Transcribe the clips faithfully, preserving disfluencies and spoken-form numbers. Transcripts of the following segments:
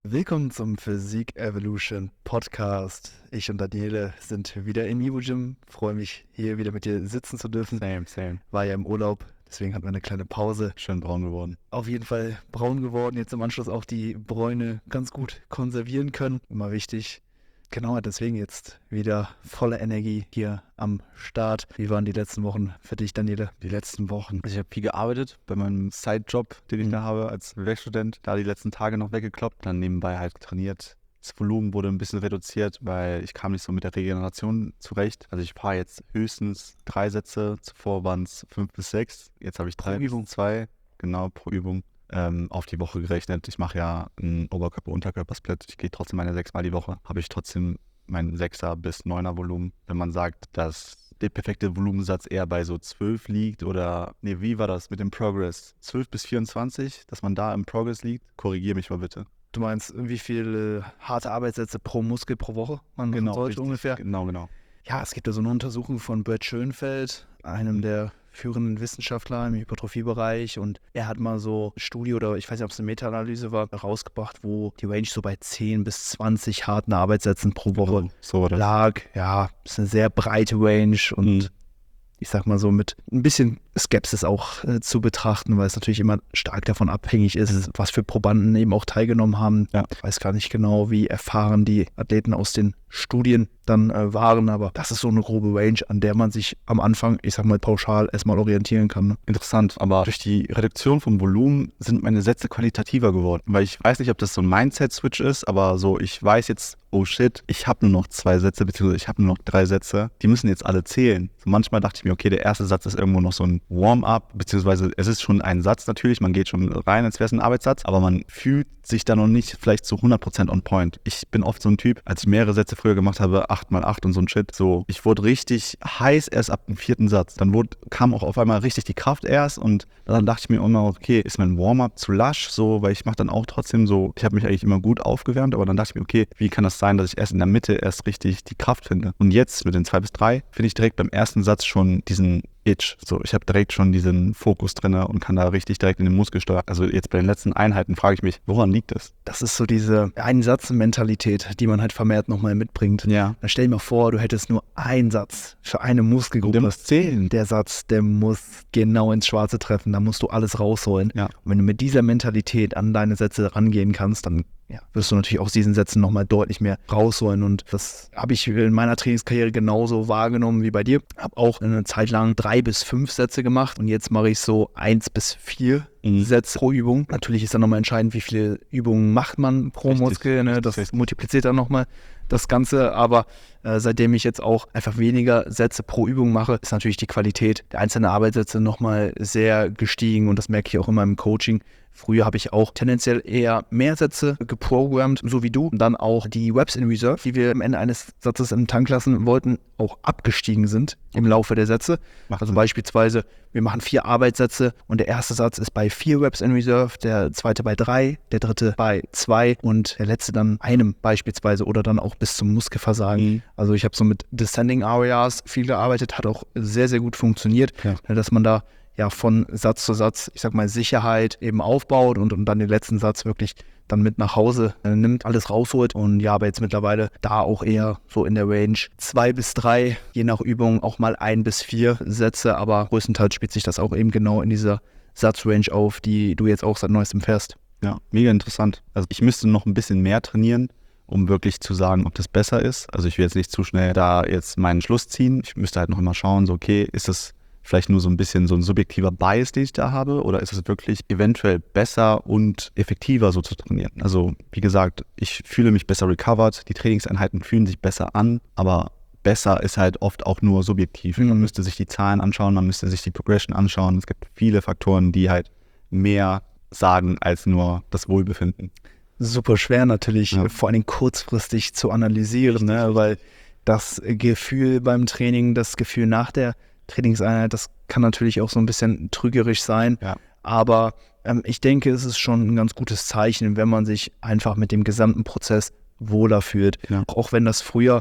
Willkommen zum Physik Evolution Podcast. Ich und Daniele sind wieder im Evo Gym. Freue mich, hier wieder mit dir sitzen zu dürfen. Same, same. War ja im Urlaub, deswegen hatten wir eine kleine Pause. Schön braun geworden. Auf jeden Fall braun geworden. Jetzt im Anschluss auch die Bräune ganz gut konservieren können. Immer wichtig. Genau, deswegen jetzt wieder volle Energie hier am Start. Wie waren die letzten Wochen für dich, Daniele? Die letzten Wochen. Also ich habe viel gearbeitet bei meinem Side-Job, den ich Mhm. da habe als Werkstudent. Da die letzten Tage noch weggekloppt. Dann nebenbei halt trainiert. Das Volumen wurde ein bisschen reduziert, weil ich kam nicht so mit der Regeneration zurecht. Also ich fahre jetzt höchstens drei Sätze. Zuvor waren es fünf bis sechs. Jetzt habe ich drei Pro Übung. bis zwei. Genau, pro Übung. Ähm, auf die Woche gerechnet. Ich mache ja einen Oberkörper-Unterkörper-Split. Ich gehe trotzdem meine sechsmal die Woche. Habe ich trotzdem mein sechser bis neuner Volumen. Wenn man sagt, dass der perfekte Volumensatz eher bei so zwölf liegt oder, nee, wie war das mit dem Progress? zwölf bis vierundzwanzig, dass man da im Progress liegt? Korrigiere mich mal bitte. Du meinst, wie viele harte Arbeitssätze pro Muskel pro Woche man machen sollte richtig. ungefähr? Genau, genau. Ja, es gibt da so eine Untersuchung von Brett Schönfeld, einem der führenden Wissenschaftler im Hypertrophiebereich, und er hat mal so eine Studie, oder ich weiß nicht, ob es eine Meta-Analyse war, rausgebracht, wo die Range so bei zehn bis zwanzig harten Arbeitssätzen pro Woche Genau, so war das. lag. Ja, ist eine sehr breite Range und Mhm. ich sag mal so mit ein bisschen Skepsis auch äh, zu betrachten, weil es natürlich immer stark davon abhängig ist, was für Probanden eben auch teilgenommen haben. Ja. Ich weiß gar nicht genau, wie erfahren die Athleten aus den Studien dann äh, waren, aber das ist so eine grobe Range, an der man sich am Anfang, ich sag mal pauschal, erstmal orientieren kann. Ne? Interessant, aber durch die Reduktion vom Volumen sind meine Sätze qualitativer geworden. Weil ich weiß nicht, ob das so ein Mindset-Switch ist, aber so, ich weiß jetzt, oh shit, ich habe nur noch zwei Sätze, beziehungsweise ich habe nur noch drei Sätze. Die müssen jetzt alle zählen. So manchmal dachte ich mir, okay, der erste Satz ist irgendwo noch so ein Warm-up, beziehungsweise es ist schon ein Satz natürlich, man geht schon rein, als wäre es ein Arbeitssatz, aber man fühlt sich da noch nicht vielleicht zu hundert Prozent on point. Ich bin oft so ein Typ, als ich mehrere Sätze früher gemacht habe, acht mal acht und so ein Shit, so, ich wurde richtig heiß erst ab dem vierten Satz. Dann wurde, kam auch auf einmal richtig die Kraft erst und dann dachte ich mir immer, okay, ist mein Warm-up zu lasch, so, weil ich mache dann auch trotzdem so, ich habe mich eigentlich immer gut aufgewärmt, aber dann dachte ich mir, okay, wie kann das sein, dass ich erst in der Mitte erst richtig die Kraft finde? Und jetzt mit den zwei bis drei finde ich direkt beim ersten Satz schon diesen Itch. So, ich habe direkt schon diesen Fokus drin und kann da richtig direkt in den Muskel steuern. Also jetzt bei den letzten Einheiten frage ich mich, woran liegt das? Das ist so diese Einsatz-Mentalität, die man halt vermehrt nochmal mitbringt. Ja. Dann stell dir mal vor, du hättest nur einen Satz für eine Muskelgruppe. Der muss zählen. Der Satz, der muss genau ins Schwarze treffen, da musst du alles rausholen. Ja. Und wenn du mit dieser Mentalität an deine Sätze rangehen kannst, dann ja, wirst du natürlich aus diesen Sätzen nochmal deutlich mehr rausholen. Und das habe ich in meiner Trainingskarriere genauso wahrgenommen wie bei dir. Habe auch eine Zeit lang drei bis fünf Sätze gemacht und jetzt mache ich so eins bis vier Mhm. Sätze pro Übung. Natürlich ist dann nochmal entscheidend, wie viele Übungen macht man pro Richtig, Muskel. Ne? Das richtig. multipliziert dann nochmal das Ganze. Aber äh, seitdem ich jetzt auch einfach weniger Sätze pro Übung mache, ist natürlich die Qualität der einzelnen Arbeitssätze nochmal sehr gestiegen. Und das merke ich auch immer im Coaching. Früher habe ich auch tendenziell eher mehr Sätze geprogrammt, so wie du. Und dann auch die Reps in Reserve, die wir am Ende eines Satzes im Tank lassen wollten, auch abgestiegen sind im Laufe der Sätze. Macht Also Sinn. beispielsweise, wir machen vier Arbeitssätze und der erste Satz ist bei vier Reps in Reserve, der zweite bei drei, der dritte bei zwei und der letzte dann einem beispielsweise oder dann auch bis zum Muskelversagen. Mhm. Also ich habe so mit Descending Areas viel gearbeitet, hat auch sehr, sehr gut funktioniert, Ja. dass man da ja von Satz zu Satz, ich sag mal, Sicherheit eben aufbaut und, und dann den letzten Satz wirklich dann mit nach Hause äh, nimmt, alles rausholt. Und ja, aber jetzt mittlerweile da auch eher so in der Range zwei bis drei, je nach Übung auch mal ein bis vier Sätze, aber größtenteils spielt sich das auch eben genau in dieser Satzrange auf, die du jetzt auch seit neuestem fährst. Ja, mega interessant. Also ich müsste noch ein bisschen mehr trainieren, um wirklich zu sagen, ob das besser ist. Also ich will jetzt nicht zu schnell da jetzt meinen Schluss ziehen. Ich müsste halt noch immer schauen, so okay, ist das vielleicht nur so ein bisschen so ein subjektiver Bias, den ich da habe, oder ist es wirklich eventuell besser und effektiver so zu trainieren? Also wie gesagt, ich fühle mich besser recovered, die Trainingseinheiten fühlen sich besser an, aber besser ist halt oft auch nur subjektiv. Man müsste sich die Zahlen anschauen, man müsste sich die Progression anschauen. Es gibt viele Faktoren, die halt mehr sagen als nur das Wohlbefinden. Super schwer natürlich, Ja. vor allem kurzfristig zu analysieren, ne? Weil das Gefühl beim Training, das Gefühl nach der Trainingseinheit, das kann natürlich auch so ein bisschen trügerisch sein, Ja. aber ähm, ich denke, es ist schon ein ganz gutes Zeichen, wenn man sich einfach mit dem gesamten Prozess wohler fühlt. Ja. Auch wenn das früher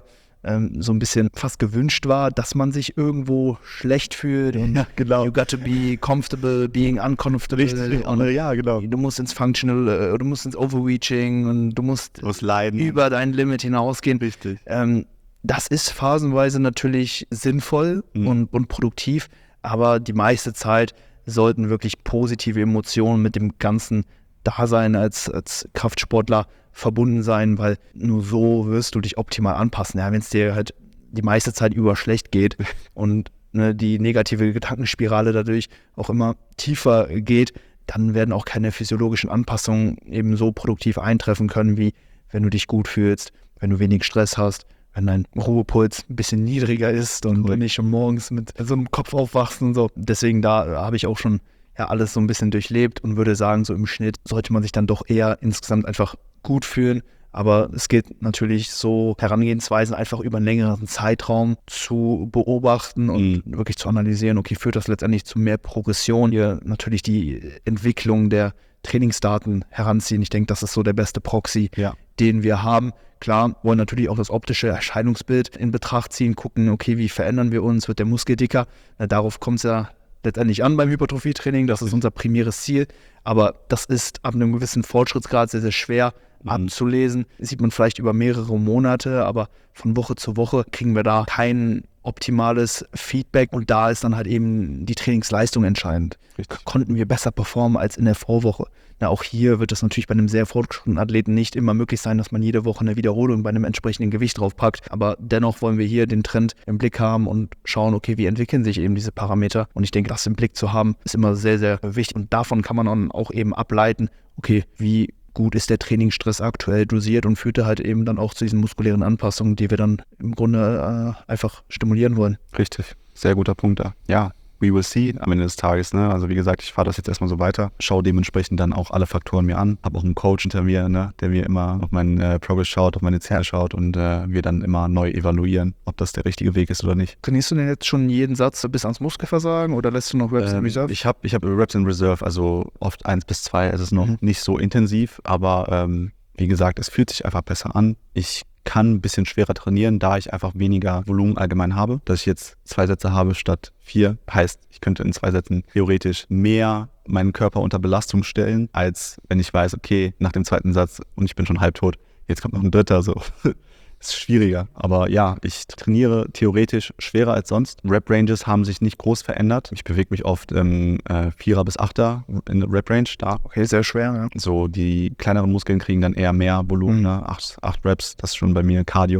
ähm, so ein bisschen fast gewünscht war, dass man sich irgendwo schlecht fühlt und Ja, genau. you got to be comfortable being uncomfortable. Richtig, und ja, genau. Du musst ins Functional, äh, du musst ins Overreaching und du musst Du musst leiden. über dein Limit hinausgehen. Richtig. Ähm, das ist phasenweise natürlich sinnvoll Mhm. und, und produktiv, aber die meiste Zeit sollten wirklich positive Emotionen mit dem ganzen Dasein als, als Kraftsportler verbunden sein, weil nur so wirst du dich optimal anpassen. Ja, wenn es dir halt die meiste Zeit über schlecht geht und ne, die negative Gedankenspirale dadurch auch immer tiefer geht, dann werden auch keine physiologischen Anpassungen eben so produktiv eintreffen können, wie wenn du dich gut fühlst, wenn du wenig Stress hast, wenn dein Ruhepuls ein bisschen niedriger ist und Cool. du nicht schon morgens mit so einem Kopf aufwachst und so. Deswegen da habe ich auch schon ja alles so ein bisschen durchlebt und würde sagen, so im Schnitt sollte man sich dann doch eher insgesamt einfach gut fühlen. Aber es gilt natürlich so Herangehensweisen einfach über einen längeren Zeitraum zu beobachten und Mhm. wirklich zu analysieren, okay, führt das letztendlich zu mehr Progression? Hier natürlich die Entwicklung der Trainingsdaten heranziehen. Ich denke, das ist so der beste Proxy, Ja. den wir haben. Klar, wollen natürlich auch das optische Erscheinungsbild in Betracht ziehen, gucken, okay, wie verändern wir uns, wird der Muskel dicker? Na, darauf kommt es ja letztendlich an beim Hypertrophietraining, das ist unser primäres Ziel, aber das ist ab einem gewissen Fortschrittsgrad sehr, sehr schwer Mhm. abzulesen. Das sieht man vielleicht über mehrere Monate, aber von Woche zu Woche kriegen wir da kein optimales Feedback und da ist dann halt eben die Trainingsleistung entscheidend. Richtig. Konnten wir besser performen als in der Vorwoche? Na, auch hier wird es natürlich bei einem sehr fortgeschrittenen Athleten nicht immer möglich sein, dass man jede Woche eine Wiederholung bei einem entsprechenden Gewicht draufpackt. Aber dennoch wollen wir hier den Trend im Blick haben und schauen, okay, wie entwickeln sich eben diese Parameter? Und ich denke, das im Blick zu haben, ist immer sehr, sehr wichtig. Und davon kann man dann auch eben ableiten, okay, wie gut ist der Trainingsstress aktuell dosiert und führt er halt eben dann auch zu diesen muskulären Anpassungen, die wir dann im Grunde äh, einfach stimulieren wollen. Richtig. Sehr guter Punkt da. Ja, we will see am Ende des Tages. Ne? Also wie gesagt, ich fahre das jetzt erstmal so weiter, schaue dementsprechend dann auch alle Faktoren mir an. Habe auch einen Coach hinter mir, ne? Der mir immer auf meinen äh, Progress schaut, auf meine Zähne schaut und äh, wir dann immer neu evaluieren, ob das der richtige Weg ist oder nicht. Trainierst du denn jetzt schon jeden Satz bis ans Muskelversagen oder lässt du noch Reps in Ähm, Reserve? ich habe ich hab Reps in Reserve, also oft eins bis zwei. Es ist noch Mhm. nicht so intensiv, aber ähm, wie gesagt, es fühlt sich einfach besser an. Ich kann ein bisschen schwerer trainieren, da ich einfach weniger Volumen allgemein habe. Dass ich jetzt zwei Sätze habe statt vier, heißt, ich könnte in zwei Sätzen theoretisch mehr meinen Körper unter Belastung stellen, als wenn ich weiß, okay, nach dem zweiten Satz und ich bin schon halbtot, jetzt kommt noch ein dritter, so. Ist schwieriger, aber ja, ich trainiere theoretisch schwerer als sonst. Rep-Ranges haben sich nicht groß verändert. Ich bewege mich oft im äh, Vierer bis Achter in der Rep-Range da. Okay, sehr schwer, ja. So, die kleineren Muskeln kriegen dann eher mehr Volumen, Mhm. ne? acht, acht Reps, das ist schon bei mir Cardio.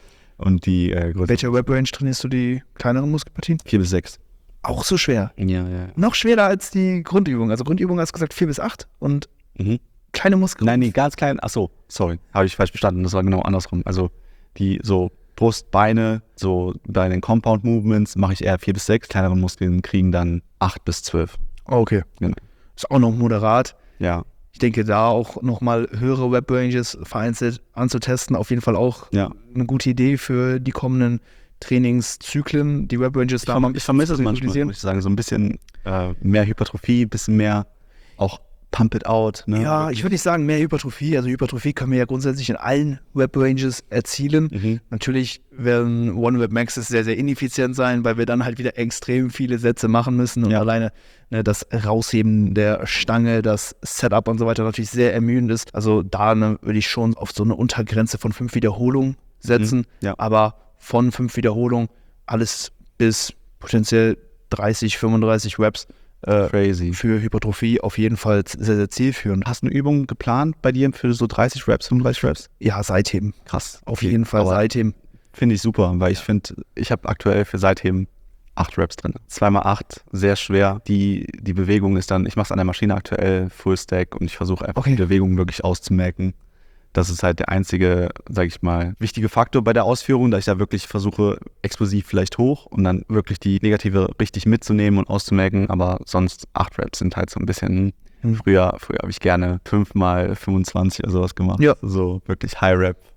Und die äh, größeren Welcher Rep-Range trainierst du die kleineren Muskelpartien? vier bis sechs. Auch so schwer. Ja, ja. Noch schwerer als die Grundübung. Also Grundübung hast du gesagt vier bis acht und Mhm. kleine Muskeln. Nein, nee, ganz klein. Ach so, sorry, habe ich falsch verstanden. Das war genau andersrum. Also die so Brust, Beine, so bei den Compound Movements mache ich eher vier bis sechs. Kleinere Muskeln kriegen dann acht bis zwölf. Oh, okay. Genau. Ist auch noch moderat. Ja, Ich denke, da auch nochmal höhere Web-Ranges vereinzelt anzutesten, auf jeden Fall auch ja. eine gute Idee für die kommenden Trainingszyklen, die Web-Ranges Ich, da mal verm ich vermisse es zu manchmal, visualisieren. muss ich sagen. So ein bisschen äh, mehr Hypertrophie, bisschen mehr auch Pump it out. Ne? Ja, ich würde nicht sagen mehr Hypertrophie. Also Hypertrophie können wir ja grundsätzlich in allen Web-Ranges erzielen. Mhm. Natürlich werden One-Web-Maxes sehr, sehr ineffizient sein, weil wir dann halt wieder extrem viele Sätze machen müssen und Ja. alleine ne, das Rausheben der Stange, das Setup und so weiter natürlich sehr ermüdend ist. Also da ne, würde ich schon auf so eine Untergrenze von fünf Wiederholungen setzen, Mhm. Ja. aber von fünf Wiederholungen alles bis potenziell dreißig, fünfunddreißig Reps äh, Crazy. für Hypertrophie auf jeden Fall sehr, sehr zielführend. Hast du eine Übung geplant bei dir für so dreißig Reps, fünfunddreißig Reps? Ja, Seitheben. Krass. Auf Okay. jeden Fall Aber Seitheben. Finde ich super, weil ich finde, ich habe aktuell für Seitheben acht Reps drin. Zweimal acht, sehr schwer. Die, die Bewegung ist dann, ich mache es an der Maschine aktuell, Full Stack und ich versuche einfach Okay. die Bewegung wirklich auszumerken. Das ist halt der einzige, sage ich mal, wichtige Faktor bei der Ausführung, da ich da wirklich versuche, explosiv vielleicht hoch und dann wirklich die Negative richtig mitzunehmen und auszumerken. Aber sonst acht Reps sind halt so ein bisschen, Mhm. früher, früher habe ich gerne fünf mal fünfundzwanzig oder sowas gemacht. Ja. So wirklich High Rep,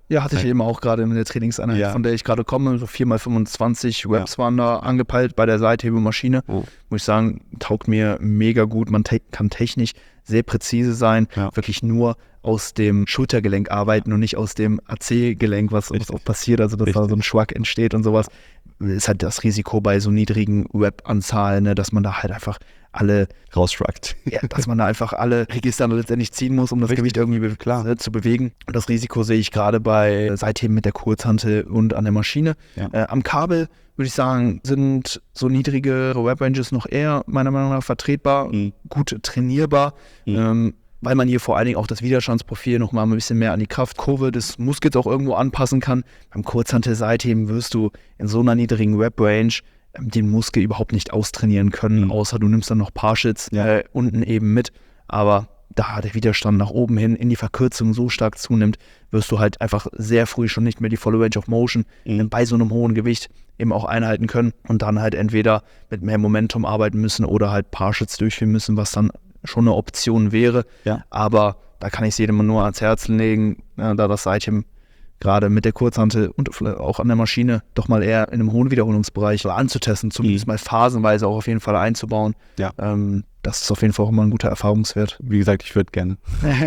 Ja, hatte ich eben auch gerade in der Trainingseinheit, Ja. von der ich gerade komme, so vier mal fünfundzwanzig Reps Ja. waren da angepeilt bei der Seithebemaschine. Oh. Muss ich sagen, taugt mir mega gut. Man te- kann technisch sehr präzise sein, Ja. wirklich nur aus dem Schultergelenk arbeiten und nicht aus dem A C-Gelenk, was, was Richtig. auch passiert, also dass da Richtig. so ein Schwack entsteht und sowas. Ist halt das Risiko bei so niedrigen Rep-Anzahlen, ne, dass man da halt einfach alle Rausschrackt. ja, dass man da einfach alle Register letztendlich ziehen muss, um das Richtig. Gewicht irgendwie be Klar. äh, zu bewegen. Und das Risiko sehe ich gerade bei Seitheben mit der Kurzhantel und an der Maschine. Ja. Äh, am Kabel würde ich sagen, sind so niedrige Rep-Ranges noch eher meiner Meinung nach vertretbar, Mhm. gut trainierbar, Mhm. ähm, weil man hier vor allen Dingen auch das Widerstandsprofil noch mal ein bisschen mehr an die Kraftkurve des Muskels auch irgendwo anpassen kann. Beim Kurzhantel-Seitheben wirst du in so einer niedrigen Rep-Range den Muskel überhaupt nicht austrainieren können, Mhm. außer du nimmst dann noch Partials Ja. äh, unten eben mit. Aber da der Widerstand nach oben hin in die Verkürzung so stark zunimmt, wirst du halt einfach sehr früh schon nicht mehr die volle Range of Motion Mhm. bei so einem hohen Gewicht eben auch einhalten können und dann halt entweder mit mehr Momentum arbeiten müssen oder halt Partials durchführen müssen, was dann schon eine Option wäre. Ja. Aber da kann ich es jedem nur ans Herzen legen, äh, da das Seitheben gerade mit der Kurzhantel und vielleicht auch an der Maschine doch mal eher in einem hohen Wiederholungsbereich anzutesten, zumindest Mhm. mal phasenweise auch auf jeden Fall einzubauen. Ja. Ähm, das ist auf jeden Fall auch immer ein guter Erfahrungswert. Wie gesagt, ich würde gerne.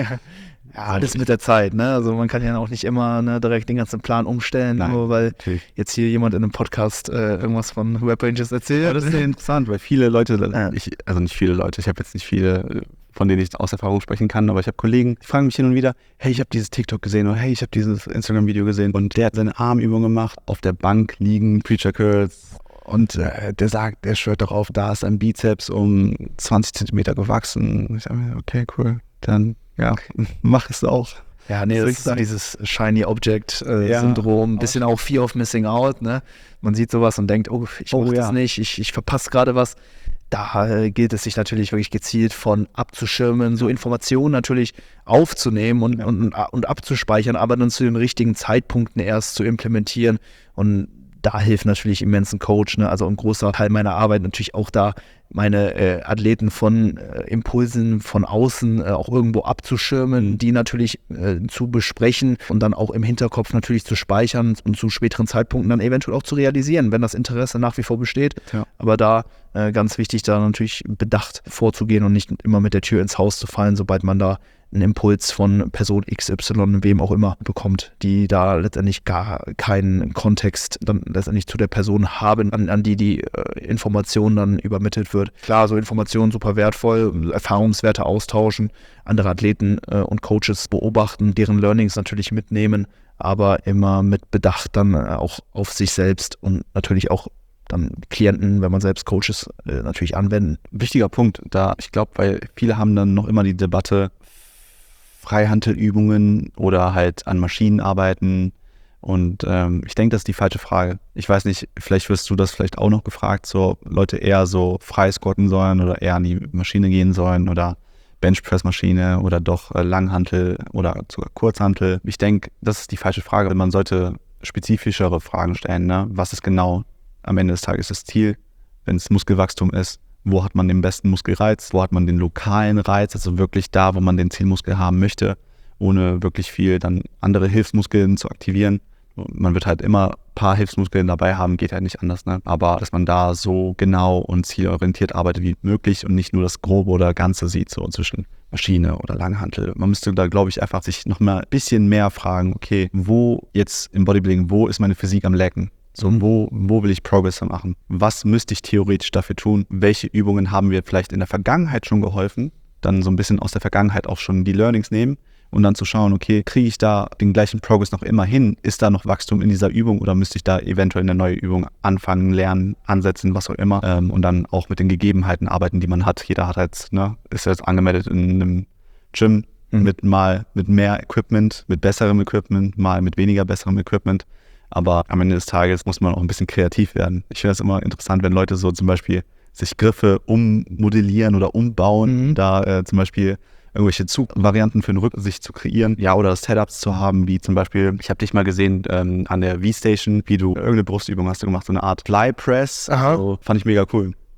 Ja, alles mit der Zeit, ne? Also man kann ja auch nicht immer ne, direkt den ganzen Plan umstellen, Nein, nur weil Natürlich. jetzt hier jemand in einem Podcast äh, irgendwas von Rep-Ranges erzählt. Ja, das ist sehr interessant, weil viele Leute, Ja. ich, also nicht viele Leute, ich habe jetzt nicht viele, von denen ich aus Erfahrung sprechen kann, aber ich habe Kollegen, die fragen mich hin und wieder, hey, ich habe dieses TikTok gesehen oder hey, ich habe dieses Instagram-Video gesehen und der hat seine Armübung gemacht, auf der Bank liegen, Preacher Curls und äh, der sagt, der schwört darauf, da ist ein Bizeps um zwanzig Zentimeter gewachsen. Und ich sage mir, okay, cool, dann ja, mach es auch. Ja, nee, Was soll das ich ist sagen? dieses Shiny Object-Syndrom, Ja, äh, Syndrom, ein bisschen auch Fear of Missing Out, ne? Man sieht sowas und denkt, oh, ich Oh, mach das ja. nicht, ich, ich verpasse gerade was. Da äh, gilt es sich natürlich wirklich gezielt von abzuschirmen, so Informationen natürlich aufzunehmen und, Ja. und, und abzuspeichern, aber dann zu den richtigen Zeitpunkten erst zu implementieren. Und da hilft natürlich immens ein Coach, ne? Also ein großer Teil meiner Arbeit natürlich auch da, meine äh, Athleten von äh, Impulsen von außen äh, auch irgendwo abzuschirmen, Mhm. die natürlich äh, zu besprechen und dann auch im Hinterkopf natürlich zu speichern und zu späteren Zeitpunkten dann eventuell auch zu realisieren, wenn das Interesse nach wie vor besteht. Ja. Aber da äh, ganz wichtig, da natürlich bedacht vorzugehen und nicht immer mit der Tür ins Haus zu fallen, sobald man da einen Impuls von Person X Y, wem auch immer, bekommt, die da letztendlich gar keinen Kontext dann letztendlich zu der Person haben, an, an die die äh, Information dann übermittelt wird. Klar, so Informationen super wertvoll, Erfahrungswerte austauschen, andere Athleten äh, und Coaches beobachten, deren Learnings natürlich mitnehmen, aber immer mit Bedacht dann äh, auch auf sich selbst und natürlich auch dann Klienten, wenn man selbst Coaches äh, natürlich anwenden. Wichtiger Punkt, da ich glaube, weil viele haben dann noch immer die Debatte, Freihantelübungen oder halt an Maschinen arbeiten. Und ähm, ich denke, das ist die falsche Frage. Ich weiß nicht, vielleicht wirst du das vielleicht auch noch gefragt, so Leute eher so frei squatten sollen oder eher an die Maschine gehen sollen oder Benchpress-Maschine oder doch äh, Langhantel oder sogar Kurzhantel. Ich denke, das ist die falsche Frage. Man sollte spezifischere Fragen stellen. Ne? Was ist genau am Ende des Tages das Ziel, wenn es Muskelwachstum ist? Wo hat man den besten Muskelreiz? Wo hat man den lokalen Reiz? Also wirklich da, wo man den Zielmuskel haben möchte, ohne wirklich viel dann andere Hilfsmuskeln zu aktivieren. Man wird halt immer ein paar Hilfsmuskeln dabei haben, geht halt nicht anders. Ne? Aber dass man da so genau und zielorientiert arbeitet wie möglich und nicht nur das Grobe oder Ganze sieht, so zwischen Maschine oder Langhantel. Man müsste da, glaube ich, einfach sich noch mal ein bisschen mehr fragen, okay, wo jetzt im Bodybuilding, wo ist meine Physik am Lecken? So, wo, wo will ich Progress machen? Was müsste ich theoretisch dafür tun? Welche Übungen haben wir vielleicht in der Vergangenheit schon geholfen? Dann so ein bisschen aus der Vergangenheit auch schon die Learnings nehmen und dann zu schauen, okay, kriege ich da den gleichen Progress noch immer hin? Ist da noch Wachstum in dieser Übung oder müsste ich da eventuell eine neue Übung anfangen, lernen, ansetzen, was auch immer? Ähm, und dann auch mit den Gegebenheiten arbeiten, die man hat. Jeder hat jetzt, ne, ist jetzt angemeldet in einem Gym Mhm. mit mal mit mehr Equipment, mit besserem Equipment, mal mit weniger besserem Equipment. Aber am Ende des Tages muss man auch ein bisschen kreativ werden. Ich finde es immer interessant, wenn Leute so zum Beispiel sich Griffe ummodellieren oder umbauen, Mhm. da äh, zum Beispiel irgendwelche Zugvarianten für den Rücken sich zu kreieren, ja, oder Setups zu haben, wie zum Beispiel, ich habe dich mal gesehen ähm, an der V-Station, wie du irgendeine Brustübung hast du gemacht, so eine Art Fly Press. Aha. So, fand ich mega cool.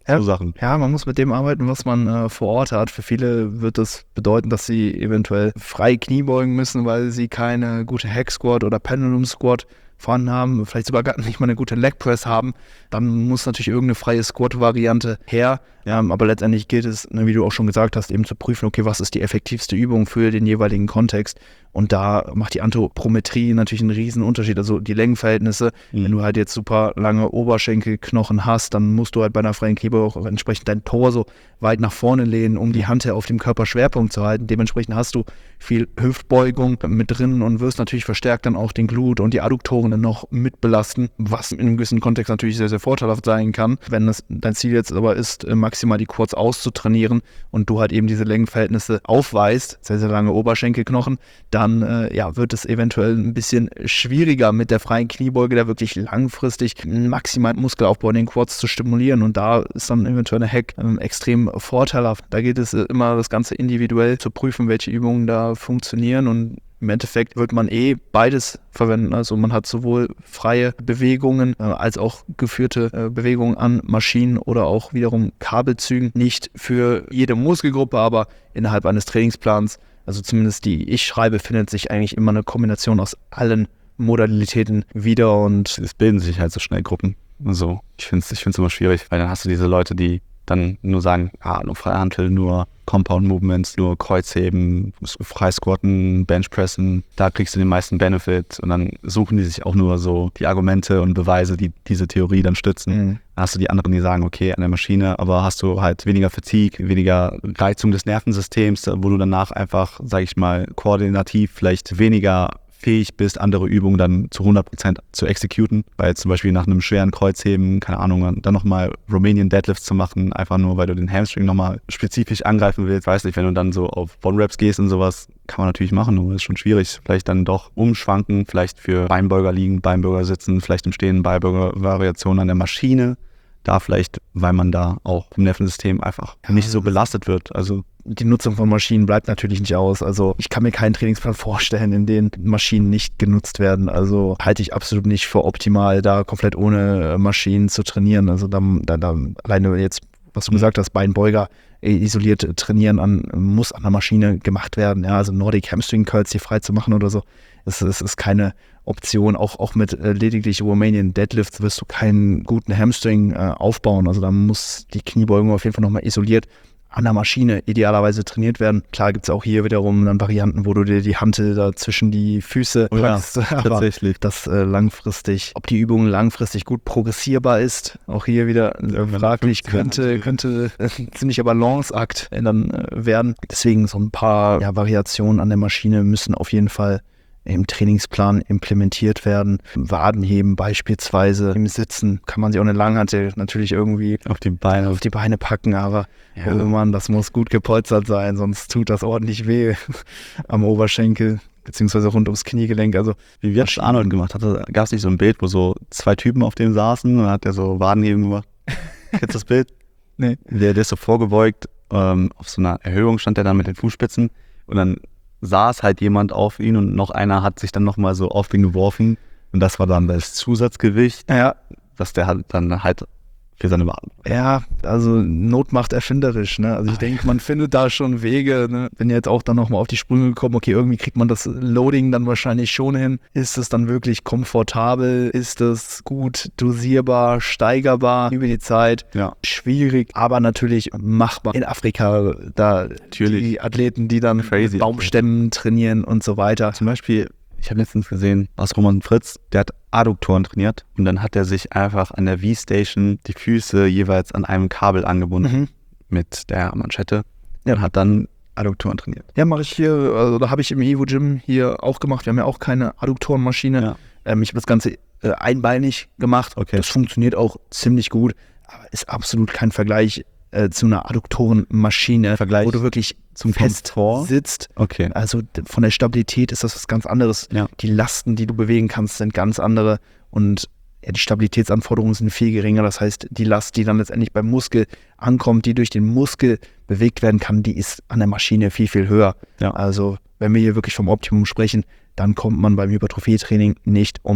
So ja, Sachen. Ja, man muss mit dem arbeiten, was man äh, vor Ort hat. Für viele wird das bedeuten, dass sie eventuell frei Knie beugen müssen, weil sie keine gute Hack Squat oder Pendulum Squat vorhanden haben, vielleicht sogar gar nicht mal eine gute Leg Press haben. Dann muss natürlich irgendeine freie Squat-Variante her. Ja, aber letztendlich gilt es, ne, wie du auch schon gesagt hast, eben zu prüfen, okay, was ist die effektivste Übung für den jeweiligen Kontext. Und da macht die Anthropometrie natürlich einen riesen Unterschied. Also die Längenverhältnisse, mhm. wenn du halt jetzt super lange Oberschenkelknochen hast, dann musst du halt bei einer freien Kniebeuge auch entsprechend dein Torso weit nach vorne lehnen, um die Hand auf dem Körperschwerpunkt zu halten. Dementsprechend hast du viel Hüftbeugung mit drin und wirst natürlich verstärkt dann auch den Glut und die Adduktoren dann noch mitbelasten, was in einem gewissen Kontext natürlich sehr, sehr vorteilhaft sein kann. Wenn das dein Ziel jetzt aber ist, maximal die Quads auszutrainieren und du halt eben diese Längenverhältnisse aufweist, sehr, sehr lange Oberschenkelknochen, dann äh, ja, wird es eventuell ein bisschen schwieriger mit der freien Kniebeuge, da wirklich langfristig maximal Muskelaufbau in den Quads zu stimulieren, und da ist dann eventuell eine Hack ähm, extrem vorteilhaft. Da geht es äh, immer das Ganze individuell zu prüfen, welche Übungen da funktionieren, und im Endeffekt wird man eh beides verwenden. Also man hat sowohl freie Bewegungen äh, als auch geführte äh, Bewegungen an Maschinen oder auch wiederum Kabelzügen. Nicht für jede Muskelgruppe, aber innerhalb eines Trainingsplans, also zumindest die ich schreibe, findet sich eigentlich immer eine Kombination aus allen Modalitäten wieder, und es bilden sich halt so schnell Gruppen. Also ich finde es ich find's immer schwierig, weil dann hast du diese Leute, die dann nur sagen, ah, nur Freihantel, nur Compound Movements, nur Kreuzheben, Freisquatten, Benchpressen, da kriegst du den meisten Benefit, und dann suchen die sich auch nur so die Argumente und Beweise, die diese Theorie dann stützen. Mhm. Dann hast du die anderen, die sagen, okay, an der Maschine, aber hast du halt weniger Fatigue, weniger Reizung des Nervensystems, wo du danach einfach, sag ich mal, koordinativ vielleicht weniger fähig bist, andere Übungen dann zu hundert Prozent zu exekuten, weil zum Beispiel nach einem schweren Kreuzheben, keine Ahnung, dann nochmal Romanian Deadlifts zu machen, einfach nur, weil du den Hamstring nochmal spezifisch angreifen willst, weiß nicht, wenn du dann so auf One-Reps gehst und sowas, kann man natürlich machen, aber ist schon schwierig. Vielleicht dann doch umschwanken, vielleicht für Beinbeuger liegen, Beinbeuger sitzen, vielleicht im Stehen Beinbeuger-Variationen an der Maschine, da vielleicht, weil man da auch im Nervensystem einfach nicht so belastet wird, also die Nutzung von Maschinen bleibt natürlich nicht aus. Also ich kann mir keinen Trainingsplan vorstellen, in dem Maschinen nicht genutzt werden. Also halte ich absolut nicht für optimal, da komplett ohne Maschinen zu trainieren. Also da, da, da alleine jetzt, was du mhm. gesagt hast, Beinbeuger isoliert trainieren an, muss an der Maschine gemacht werden. Ja, also Nordic Hamstring Curls hier frei zu machen oder so, es, es ist keine Option. Auch, auch mit äh, lediglich Romanian Deadlifts wirst du keinen guten Hamstring äh, aufbauen. Also da muss die Kniebeugung auf jeden Fall nochmal isoliert an der Maschine idealerweise trainiert werden. Klar gibt es auch hier wiederum dann Varianten, wo du dir die Hantel da zwischen die Füße oh ja, packst. Tatsächlich. Das äh, langfristig, ob die Übung langfristig gut progressierbar ist, auch hier wieder äh, fraglich, könnte, könnte äh, ein ziemlicher Balanceakt dann äh, werden. Deswegen so ein paar ja, Variationen an der Maschine müssen auf jeden Fall im Trainingsplan implementiert werden. Wadenheben beispielsweise, im Sitzen kann man sich auch eine Langhantel natürlich irgendwie auf die Beine, auf die Beine packen, aber ja. oh Mann, das muss gut gepolstert sein, sonst tut das ordentlich weh am Oberschenkel beziehungsweise rund ums Kniegelenk. Also wie hat Arnold gemacht? Gab es nicht so ein Bild, wo so zwei Typen auf dem saßen und dann hat der so Wadenheben gemacht? Kennst du das Bild? Nee. Der, der ist so vorgebeugt, ähm, auf so einer Erhöhung stand der dann mit den Fußspitzen, und dann saß halt jemand auf ihn und noch einer hat sich dann nochmal so auf ihn geworfen, und das war dann das Zusatzgewicht, ja. dass der halt dann halt für seine Waden. Ja, also Not macht erfinderisch, ne? Also ich denke, man findet da schon Wege, ne? Wenn jetzt auch dann nochmal auf die Sprünge kommen, okay, irgendwie kriegt man das Loading dann wahrscheinlich schon hin. Ist es dann wirklich komfortabel? Ist es gut dosierbar, steigerbar über die Zeit? Ja. Schwierig, aber natürlich machbar. In Afrika, da natürlich. Die Athleten, die dann Crazy. Baumstämmen trainieren und so weiter. Zum Beispiel, ich habe letztens gesehen, aus Roman Fritz, der hat Adduktoren trainiert, und dann hat er sich einfach an der V-Station die Füße jeweils an einem Kabel angebunden mhm. mit der Manschette ja. und hat dann Adduktoren trainiert. Ja, mache ich hier, also da habe ich im Evo Gym hier auch gemacht. Wir haben ja auch keine Adduktorenmaschine. Ja. Ähm, ich habe das Ganze äh, einbeinig gemacht. Okay. Das funktioniert auch ziemlich gut, aber ist absolut kein Vergleich äh, zu einer Adduktorenmaschine, Vergleich wo du wirklich zum fest Komfort sitzt. Okay. Also von der Stabilität ist das was ganz anderes. Ja. Die Lasten, die du bewegen kannst, sind ganz andere, und ja, die Stabilitätsanforderungen sind viel geringer. Das heißt, die Last, die dann letztendlich beim Muskel ankommt, die durch den Muskel bewegt werden kann, die ist an der Maschine viel, viel höher. Ja. Also wenn wir hier wirklich vom Optimum sprechen, dann kommt man beim Hypertrophietraining nicht um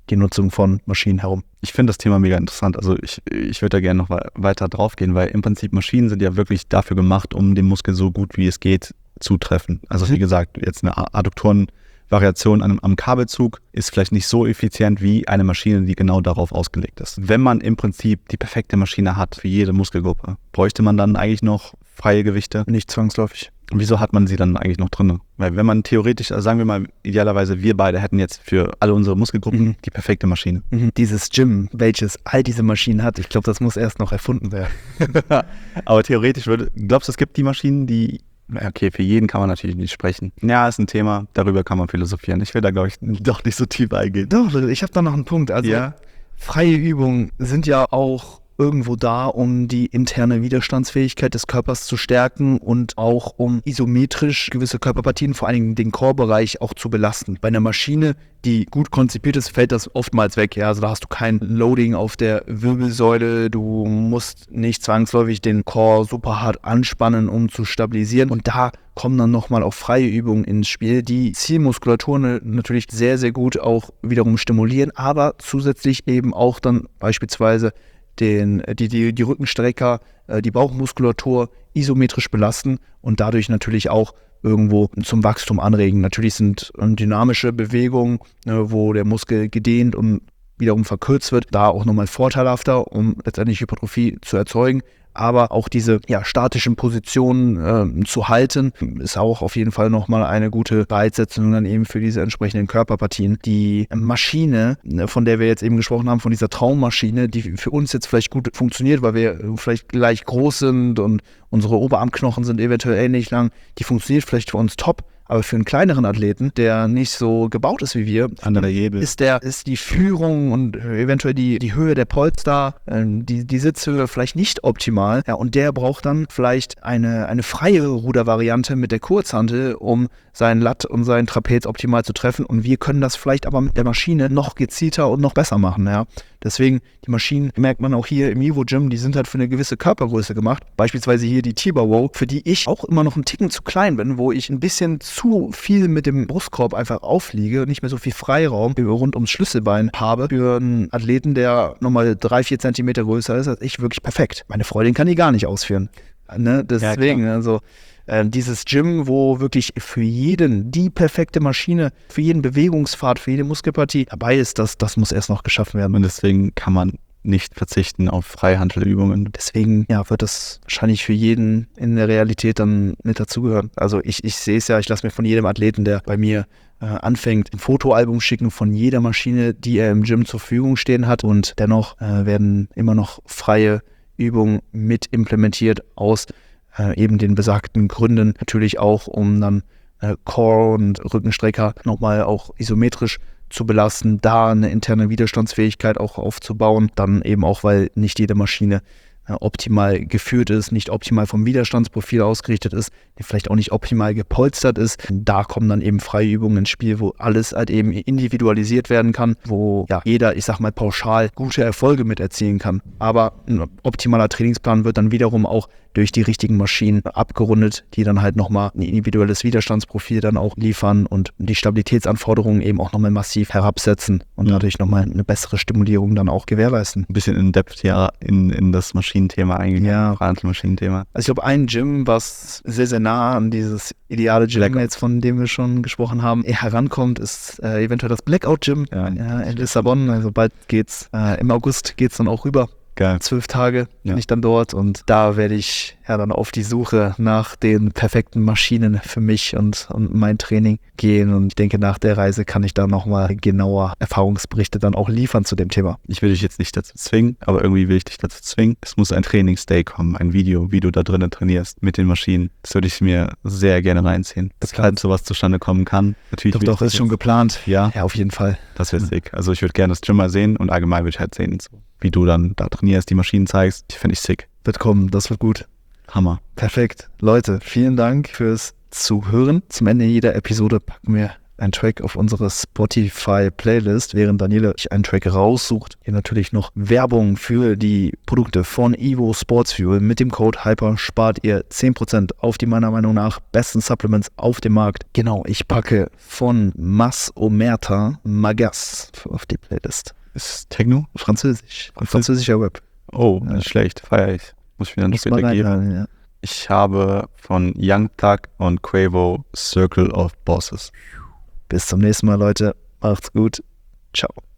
die Nutzung von Maschinen herum. Ich finde das Thema mega interessant. Also ich, ich würde da gerne noch weiter drauf gehen, weil im Prinzip Maschinen sind ja wirklich dafür gemacht, um den Muskel so gut wie es geht zu treffen. Also wie gesagt, jetzt eine Adduktorenvariation am, am Kabelzug ist vielleicht nicht so effizient wie eine Maschine, die genau darauf ausgelegt ist. Wenn man im Prinzip die perfekte Maschine hat für jede Muskelgruppe, bräuchte man dann eigentlich noch freie Gewichte? Nicht zwangsläufig. Und wieso hat man sie dann eigentlich noch drin? Weil wenn man theoretisch, also sagen wir mal, idealerweise wir beide hätten jetzt für alle unsere Muskelgruppen mhm. die perfekte Maschine. Mhm. Dieses Gym, welches all diese Maschinen hat, ich glaube, das muss erst noch erfunden werden. Aber theoretisch würde, glaubst du, es gibt die Maschinen, die, okay, für jeden kann man natürlich nicht sprechen. Ja, ist ein Thema, darüber kann man philosophieren. Ich will da, glaube ich, doch nicht so tief eingehen. Doch, ich habe da noch einen Punkt. Also ja? freie Übungen sind ja auch irgendwo da, um die interne Widerstandsfähigkeit des Körpers zu stärken und auch um isometrisch gewisse Körperpartien, vor allen Dingen den Core-Bereich, auch zu belasten. Bei einer Maschine, die gut konzipiert ist, fällt das oftmals weg. Ja? Also da hast du kein Loading auf der Wirbelsäule, du musst nicht zwangsläufig den Core super hart anspannen, um zu stabilisieren. Und da kommen dann nochmal auch freie Übungen ins Spiel, die Zielmuskulatur natürlich sehr, sehr gut auch wiederum stimulieren, aber zusätzlich eben auch dann beispielsweise Den, die, die, die Rückenstrecker, die Bauchmuskulatur isometrisch belasten und dadurch natürlich auch irgendwo zum Wachstum anregen. Natürlich sind dynamische Bewegungen, wo der Muskel gedehnt und wiederum verkürzt wird, da auch nochmal vorteilhafter, um letztendlich Hypertrophie zu erzeugen. Aber auch diese ja, statischen Positionen äh, zu halten, ist auch auf jeden Fall nochmal eine gute Reizsetzung dann eben für diese entsprechenden Körperpartien. Die Maschine, von der wir jetzt eben gesprochen haben, von dieser Traummaschine, die für uns jetzt vielleicht gut funktioniert, weil wir vielleicht gleich groß sind und unsere Oberarmknochen sind eventuell ähnlich lang, die funktioniert vielleicht für uns top. Aber für einen kleineren Athleten, der nicht so gebaut ist wie wir, Andere Hebel. ist der ist die Führung und eventuell die, die Höhe der Polster, äh, die, die Sitzhöhe vielleicht nicht optimal. Ja, und der braucht dann vielleicht eine, eine freie Rudervariante mit der Kurzhantel, um seinen Lat und seinen Trapez optimal zu treffen. Und wir können das vielleicht aber mit der Maschine noch gezielter und noch besser machen. Ja. Deswegen, die Maschinen, merkt man auch hier im Evo Gym, die sind halt für eine gewisse Körpergröße gemacht. Beispielsweise hier die T-Bar Row, für die ich auch immer noch einen Ticken zu klein bin, wo ich ein bisschen zu viel mit dem Brustkorb einfach aufliege und nicht mehr so viel Freiraum rund ums Schlüsselbein habe. Für einen Athleten, der nochmal drei, vier Zentimeter größer ist als ich, wirklich perfekt. Meine Freundin kann die gar nicht ausführen. Ne? Deswegen, ja, also äh, dieses Gym, wo wirklich für jeden die perfekte Maschine, für jeden Bewegungspfad, für jede Muskelpartie dabei ist, das, das muss erst noch geschaffen werden. Und deswegen kann man nicht verzichten auf Freihandelübungen. Deswegen ja, wird das wahrscheinlich für jeden in der Realität dann mit dazugehören. Also ich, ich sehe es ja, ich lasse mir von jedem Athleten, der bei mir äh, anfängt, ein Fotoalbum schicken von jeder Maschine, die er im Gym zur Verfügung stehen hat. Und dennoch äh, werden immer noch freie Übungen mit implementiert aus äh, eben den besagten Gründen. Natürlich auch, um dann äh, Core und Rückenstrecker nochmal auch isometrisch zu belasten, da eine interne Widerstandsfähigkeit auch aufzubauen. Dann eben auch, weil nicht jede Maschine äh, optimal geführt ist, nicht optimal vom Widerstandsprofil ausgerichtet ist, vielleicht auch nicht optimal gepolstert ist. Da kommen dann eben freie Übungen ins Spiel, wo alles halt eben individualisiert werden kann, wo ja jeder, ich sag mal pauschal, gute Erfolge mit erzielen kann. Aber ein optimaler Trainingsplan wird dann wiederum auch durch die richtigen Maschinen abgerundet, die dann halt nochmal ein individuelles Widerstandsprofil dann auch liefern und die Stabilitätsanforderungen eben auch nochmal massiv herabsetzen und ja. dadurch nochmal eine bessere Stimulierung dann auch gewährleisten. Ein bisschen in Depth ja in, in das Maschinenthema eingegangen, ja. Maschinenthema. Also ich glaube, ein Gym, was sehr, sehr nah an dieses ideale Gym Blackout. Jetzt, von dem wir schon gesprochen haben, herankommt, ist äh, eventuell das Blackout Gym ja. Ja, in Lissabon. Also bald geht's, äh, im August geht's dann auch rüber. Geil. Zwölf Tage bin ja. ich dann dort und da werde ich ja dann auf die Suche nach den perfekten Maschinen für mich und, und mein Training gehen und ich denke, nach der Reise kann ich da nochmal genauer Erfahrungsberichte dann auch liefern zu dem Thema. Ich will dich jetzt nicht dazu zwingen, aber irgendwie will ich dich dazu zwingen. Es muss ein Trainingsday kommen, ein Video, wie du da drinnen trainierst mit den Maschinen. Das würde ich mir sehr gerne reinziehen. Dass halt sowas zustande kommen kann. Natürlich doch, doch, ist schon geplant. Ja, ja, auf jeden Fall. Das wäre sick. Also ich würde gerne das Gym mal sehen und allgemein würde ich halt sehen, so, wie du dann da trainierst, die Maschinen zeigst. Ich finde ich sick. Wird kommen, das wird gut. Hammer. Perfekt. Leute, vielen Dank fürs Zuhören. Zum Ende jeder Episode packen wir einen Track auf unsere Spotify-Playlist, während Daniele sich einen Track raussucht. Hier natürlich noch Werbung für die Produkte von Evo Sports Fuel. Mit dem Code Hyper spart ihr zehn Prozent auf die meiner Meinung nach besten Supplements auf dem Markt. Genau, ich packe von Mas Omerta Magas auf die Playlist. Ist Techno? Französisch. Französisch? Französischer Rap. Oh, nicht schlecht. Feier ich. Muss ich mir dann Muss später mal geben. reinhören, ja. Ich habe von Young Thug und Quavo Circle of Bosses. Bis zum nächsten Mal, Leute. Macht's gut. Ciao.